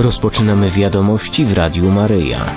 Rozpoczynamy wiadomości w Radiu Maryja.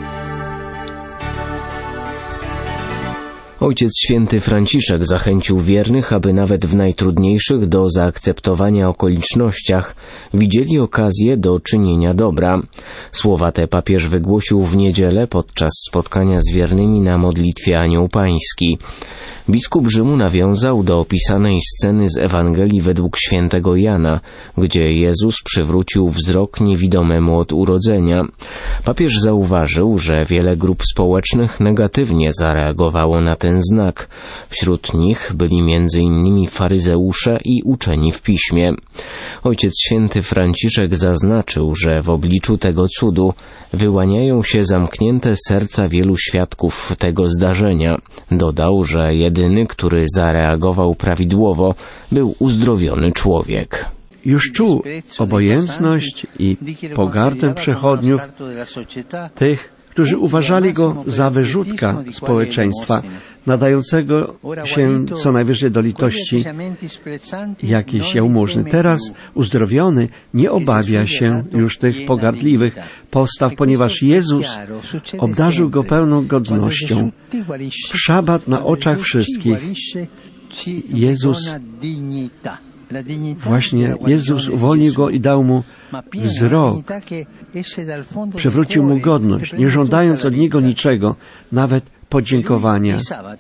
Ojciec Święty Franciszek zachęcił wiernych, aby nawet w najtrudniejszych do zaakceptowania okolicznościach widzieli okazję do czynienia dobra. Słowa te papież wygłosił w niedzielę podczas spotkania z wiernymi na modlitwie Anioł Pański. Biskup Rzymu nawiązał do opisanej sceny z Ewangelii według świętego Jana, gdzie Jezus przywrócił wzrok niewidomemu od urodzenia. Papież zauważył, że wiele grup społecznych negatywnie zareagowało na ten znak. Wśród nich byli m.in. faryzeusze i uczeni w piśmie. Ojciec Święty Franciszek zaznaczył, że w obliczu tego cudu wyłaniają się zamknięte serca wielu świadków tego zdarzenia. Dodał, że jedyny, który zareagował prawidłowo, był uzdrowiony człowiek. Już czuł obojętność i pogardę przechodniów, tych, którzy uważali go za wyrzutka społeczeństwa, nadającego się co najwyżej do litości jakiejś jałmużny. Teraz uzdrowiony nie obawia się już tych pogardliwych postaw, ponieważ Jezus obdarzył go pełną godnością. W szabat na oczach wszystkich Jezus uwolnił go i dał mu wzrok, przywrócił mu godność, nie żądając od niego niczego, nawet podziękowania.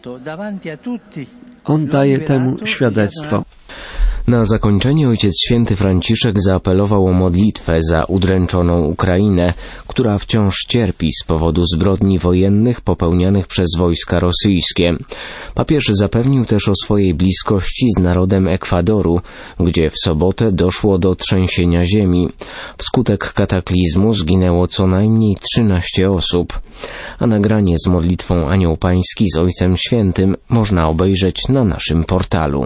On daje temu świadectwo. Na zakończenie Ojciec Święty Franciszek zaapelował o modlitwę za udręczoną Ukrainę, która wciąż cierpi z powodu zbrodni wojennych popełnianych przez wojska rosyjskie. Papież zapewnił też o swojej bliskości z narodem Ekwadoru, gdzie w sobotę doszło do trzęsienia ziemi. Wskutek kataklizmu zginęło co najmniej 13 osób. A nagranie z modlitwą Anioł Pański z Ojcem Świętym można obejrzeć na naszym portalu.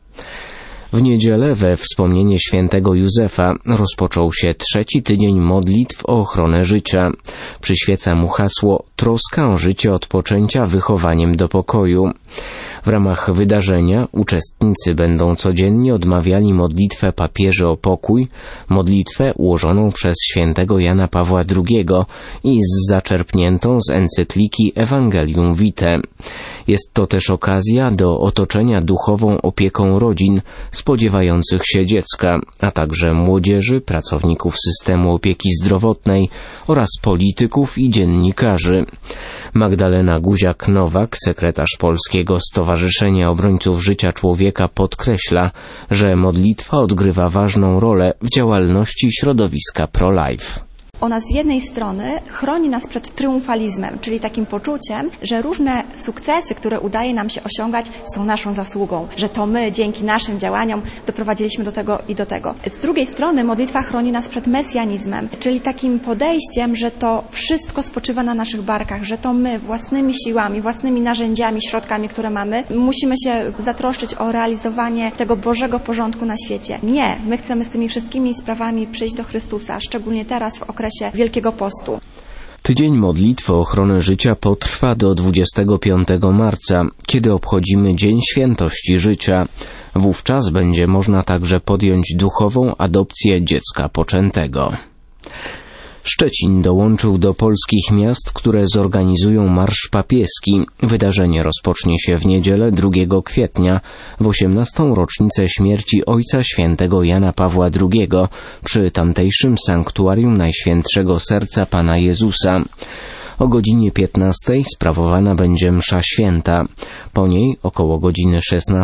W niedzielę we wspomnienie świętego Józefa rozpoczął się 3. tydzień modlitw o ochronę życia. Przyświeca mu hasło troska o życie od poczęcia wychowaniem do pokoju. W ramach wydarzenia uczestnicy będą codziennie odmawiali modlitwę papieży o pokój, modlitwę ułożoną przez świętego Jana Pawła II i zaczerpniętą z encykliki Evangelium Vitae. Jest to też okazja do otoczenia duchową opieką rodzin spodziewających się dziecka, a także młodzieży, pracowników systemu opieki zdrowotnej oraz polityków i dziennikarzy. Magdalena Guziak-Nowak, sekretarz Polskiego Stowarzyszenia Obrońców Życia Człowieka, podkreśla, że modlitwa odgrywa ważną rolę w działalności środowiska pro-life. Ona z jednej strony chroni nas przed triumfalizmem, czyli takim poczuciem, że różne sukcesy, które udaje nam się osiągać, są naszą zasługą, że to my dzięki naszym działaniom doprowadziliśmy do tego i do tego. Z drugiej strony modlitwa chroni nas przed mesjanizmem, czyli takim podejściem, że to wszystko spoczywa na naszych barkach, że to my własnymi siłami, własnymi narzędziami, środkami, które mamy, musimy się zatroszczyć o realizowanie tego Bożego porządku na świecie. Nie, my chcemy z tymi wszystkimi sprawami przyjść do Chrystusa, szczególnie teraz w okresie Wielkiego Postu. Tydzień modlitwy o ochronę życia potrwa do 25 marca, kiedy obchodzimy Dzień Świętości Życia. Wówczas będzie można także podjąć duchową adopcję dziecka poczętego. Szczecin dołączył do polskich miast, które zorganizują Marsz Papieski. Wydarzenie rozpocznie się w niedzielę 2 kwietnia, w 18. rocznicę śmierci Ojca Świętego Jana Pawła II przy tamtejszym sanktuarium Najświętszego Serca Pana Jezusa. O godzinie 15 sprawowana będzie msza święta. Po niej około godziny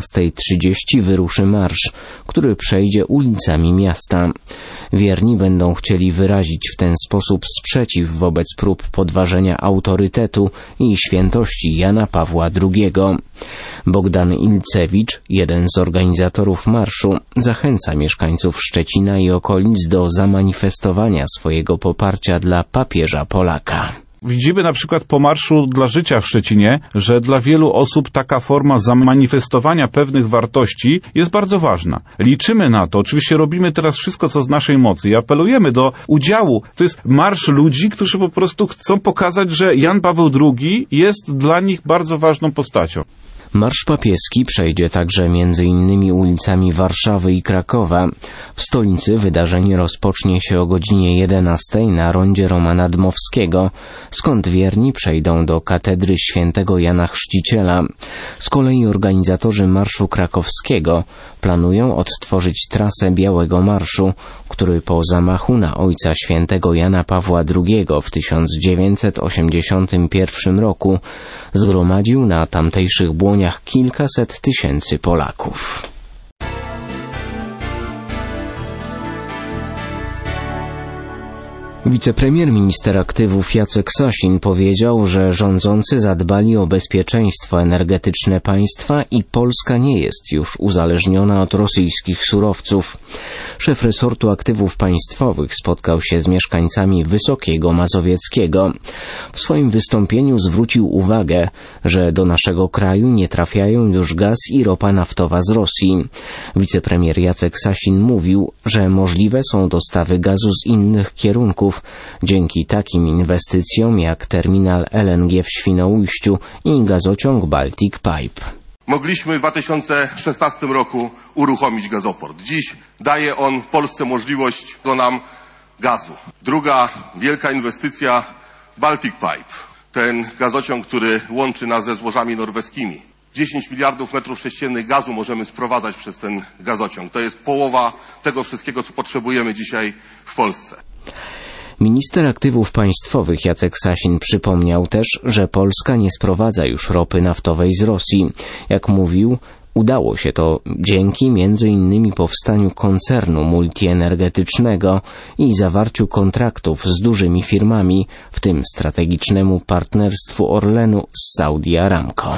16:30 wyruszy marsz, który przejdzie ulicami miasta. Wierni będą chcieli wyrazić w ten sposób sprzeciw wobec prób podważenia autorytetu i świętości Jana Pawła II. Bogdan Ilcewicz, jeden z organizatorów marszu, zachęca mieszkańców Szczecina i okolic do zamanifestowania swojego poparcia dla papieża Polaka. Widzimy na przykład po Marszu dla Życia w Szczecinie, że dla wielu osób taka forma zamanifestowania pewnych wartości jest bardzo ważna. Liczymy na to, oczywiście robimy teraz wszystko, co z naszej mocy i apelujemy do udziału. To jest marsz ludzi, którzy po prostu chcą pokazać, że Jan Paweł II jest dla nich bardzo ważną postacią. Marsz papieski przejdzie także m.in. ulicami Warszawy i Krakowa. W stolicy wydarzenie rozpocznie się o godzinie 11 na rondzie Romana Dmowskiego, skąd wierni przejdą do katedry świętego Jana Chrzciciela. Z kolei organizatorzy Marszu Krakowskiego planują odtworzyć trasę Białego Marszu, który po zamachu na ojca świętego Jana Pawła II w 1981 roku zgromadził na tamtejszych błoniach kilkaset tysięcy Polaków. Wicepremier minister aktywów Jacek Sasin powiedział, że rządzący zadbali o bezpieczeństwo energetyczne państwa i Polska nie jest już uzależniona od rosyjskich surowców. Szef resortu aktywów państwowych spotkał się z mieszkańcami Wysokiego Mazowieckiego. W swoim wystąpieniu zwrócił uwagę, że do naszego kraju nie trafiają już gaz i ropa naftowa z Rosji. Wicepremier Jacek Sasin mówił, że możliwe są dostawy gazu z innych kierunków dzięki takim inwestycjom jak terminal LNG w Świnoujściu i gazociąg Baltic Pipe. Mogliśmy w 2016 roku uruchomić gazoport. Dziś daje on Polsce możliwość nam gazu. Druga wielka inwestycja Baltic Pipe. Ten gazociąg, który łączy nas ze złożami norweskimi. 10 miliardów metrów sześciennych gazu możemy sprowadzać przez ten gazociąg. To jest połowa tego wszystkiego, co potrzebujemy dzisiaj w Polsce. Minister aktywów państwowych Jacek Sasin przypomniał też, że Polska nie sprowadza już ropy naftowej z Rosji. Jak mówił, udało się to dzięki m.in. powstaniu koncernu multienergetycznego i zawarciu kontraktów z dużymi firmami, w tym strategicznemu partnerstwu Orlenu z Saudi Aramco.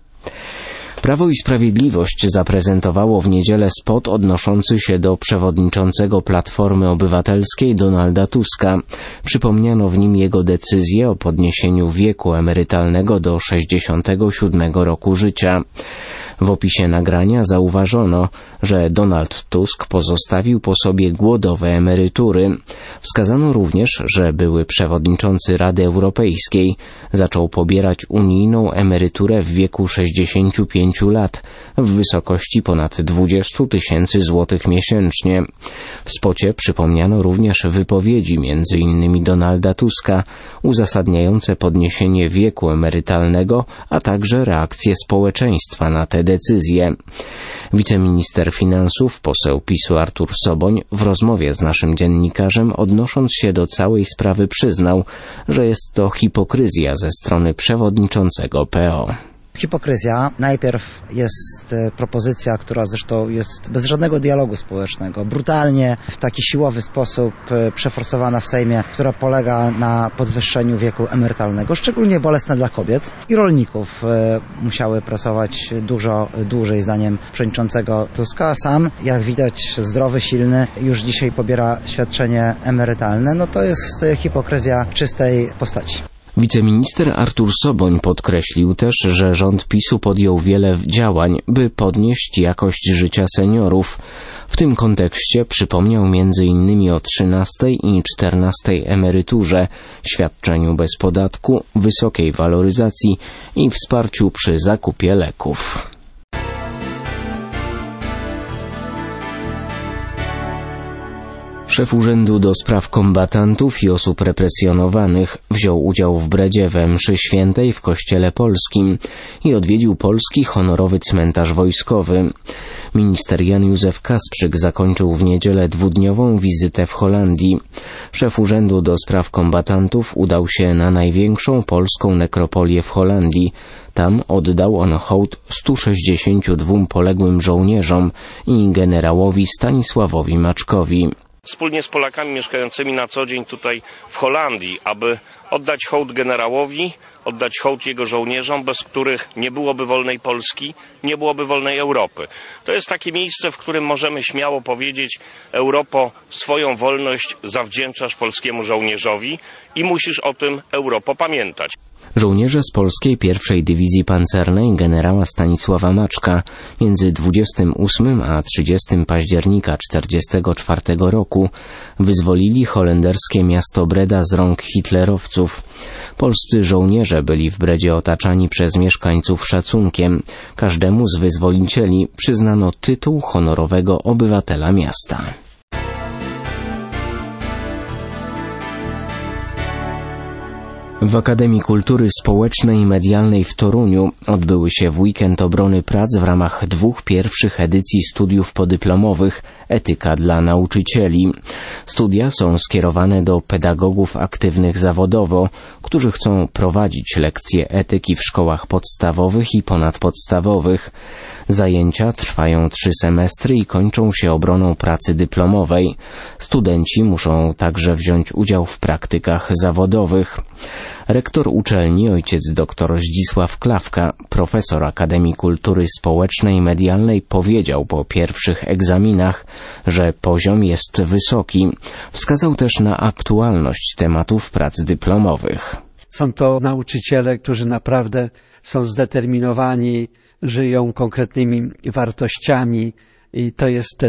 Prawo i Sprawiedliwość zaprezentowało w niedzielę spot odnoszący się do przewodniczącego Platformy Obywatelskiej Donalda Tuska. Przypomniano w nim jego decyzję o podniesieniu wieku emerytalnego do 67 roku życia. W opisie nagrania zauważono, że Donald Tusk pozostawił po sobie głodowe emerytury. Wskazano również, że były przewodniczący Rady Europejskiej zaczął pobierać unijną emeryturę w wieku 65 lat w wysokości ponad 20 tysięcy złotych miesięcznie. W spocie przypomniano również wypowiedzi m.in. Donalda Tuska uzasadniające podniesienie wieku emerytalnego, a także reakcję społeczeństwa na te decyzje. Wiceminister finansów, poseł PiS-u Artur Soboń w rozmowie z naszym dziennikarzem, odnosząc się do całej sprawy, przyznał, że jest to hipokryzja ze strony przewodniczącego PO. Hipokryzja. Najpierw jest propozycja, która zresztą jest bez żadnego dialogu społecznego, brutalnie, w taki siłowy sposób przeforsowana w Sejmie, która polega na podwyższeniu wieku emerytalnego, szczególnie bolesne dla kobiet i rolników. Musiały pracować dużo dłużej, zdaniem przewodniczącego Tuska. Sam, jak widać, zdrowy, silny, już dzisiaj pobiera świadczenie emerytalne. No to jest hipokryzja czystej postaci. Wiceminister Artur Soboń podkreślił też, że rząd PiS-u podjął wiele działań, by podnieść jakość życia seniorów. W tym kontekście przypomniał m.in. o 13. i 14. emeryturze, świadczeniu bez podatku, wysokiej waloryzacji i wsparciu przy zakupie leków. Szef Urzędu do Spraw Kombatantów i Osób Represjonowanych wziął udział w Bredzie we mszy świętej w Kościele Polskim i odwiedził polski honorowy cmentarz wojskowy. Minister Jan Józef Kasprzyk zakończył w niedzielę dwudniową wizytę w Holandii. Szef Urzędu do Spraw Kombatantów udał się na największą polską nekropolię w Holandii. Tam oddał on hołd 162 poległym żołnierzom i generałowi Stanisławowi Maczkowi. Wspólnie z Polakami mieszkającymi na co dzień tutaj w Holandii, aby oddać hołd generałowi, oddać hołd jego żołnierzom, bez których nie byłoby wolnej Polski, nie byłoby wolnej Europy. To jest takie miejsce, w którym możemy śmiało powiedzieć: Europo, swoją wolność zawdzięczasz polskiemu żołnierzowi i musisz o tym, Europo, pamiętać. Żołnierze z polskiej pierwszej dywizji pancernej generała Stanisława Maczka między 28 a 30 października 1944 roku wyzwolili holenderskie miasto Breda z rąk hitlerowców. Polscy żołnierze byli w Bredzie otaczani przez mieszkańców szacunkiem. Każdemu z wyzwolicieli przyznano tytuł honorowego obywatela miasta. W Akademii Kultury Społecznej i Medialnej w Toruniu odbyły się w weekend obrony prac w ramach 2 pierwszych edycji studiów podyplomowych Etyka dla nauczycieli. Studia są skierowane do pedagogów aktywnych zawodowo, którzy chcą prowadzić lekcje etyki w szkołach podstawowych i ponadpodstawowych. Zajęcia trwają 3 semestry i kończą się obroną pracy dyplomowej. Studenci muszą także wziąć udział w praktykach zawodowych. Rektor uczelni, ojciec dr Zdzisław Klawka, profesor Akademii Kultury Społecznej i Medialnej, powiedział po pierwszych egzaminach, że poziom jest wysoki. Wskazał też na aktualność tematów prac dyplomowych. Są to nauczyciele, którzy naprawdę są zdeterminowani, żyją konkretnymi wartościami i to jest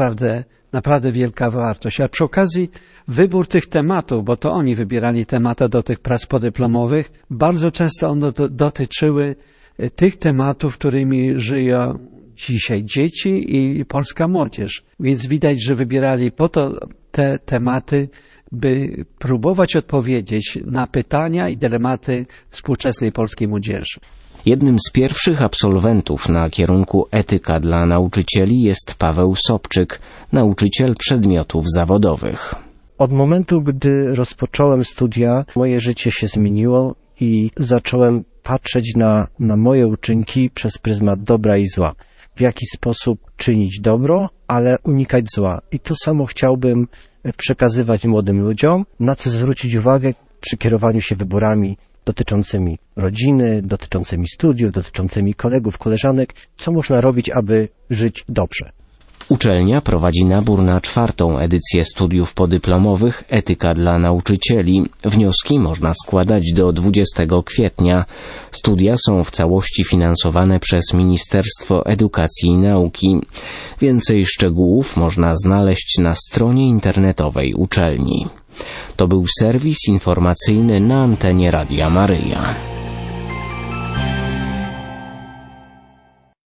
naprawdę wielka wartość. A przy okazji wybór tych tematów, bo to oni wybierali tematy do tych prac podyplomowych, bardzo często one dotyczyły tych tematów, którymi żyją dzisiaj dzieci i polska młodzież. Więc widać, że wybierali po to te tematy, by próbować odpowiedzieć na pytania i dylematy współczesnej polskiej młodzieży. Jednym z pierwszych absolwentów na kierunku Etyka dla nauczycieli jest Paweł Sobczyk, nauczyciel przedmiotów zawodowych. Od momentu, gdy rozpocząłem studia, moje życie się zmieniło i zacząłem patrzeć na moje uczynki przez pryzmat dobra i zła. W jaki sposób czynić dobro, ale unikać zła. I to samo chciałbym przekazywać młodym ludziom, na co zwrócić uwagę przy kierowaniu się wyborami dotyczącymi rodziny, dotyczącymi studiów, dotyczącymi kolegów, koleżanek, co można robić, aby żyć dobrze. Uczelnia prowadzi nabór na 4. edycję studiów podyplomowych Etyka dla nauczycieli. Wnioski można składać do 20 kwietnia. Studia są w całości finansowane przez Ministerstwo Edukacji i Nauki. Więcej szczegółów można znaleźć na stronie internetowej uczelni. To był serwis informacyjny na antenie Radia Maryja.